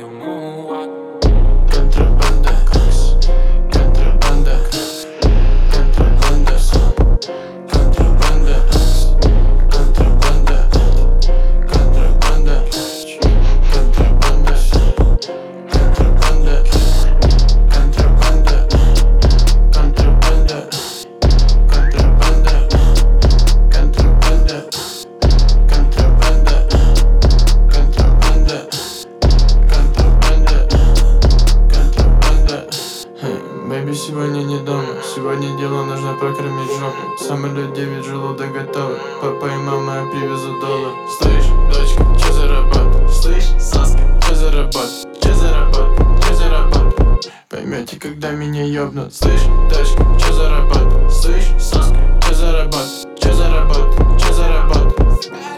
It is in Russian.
you moonwalk. Контрабанда, контрабанда, контрабанда, контрабанда, контрабанда, контрабанда, контрабанда, контрабанда, контрабанда, контрабанда, контрабанда, контрабанда, контрабанда, контрабанда, контрабанда, контрабанда. Бэйби сегодня не дома, сегодня дело нужно прокормить жопу. Самолет 9, желудок готовы, папа и мама, я привезу доллар. Слышь, дочка, че за работа? Слышь, соска, че за работа? Че за работа? Че за работа? Поймете, когда меня ёбнут. Слышь, дочка, че за работа? Слышь, соска, че за работа? Че за работа? Че за работа?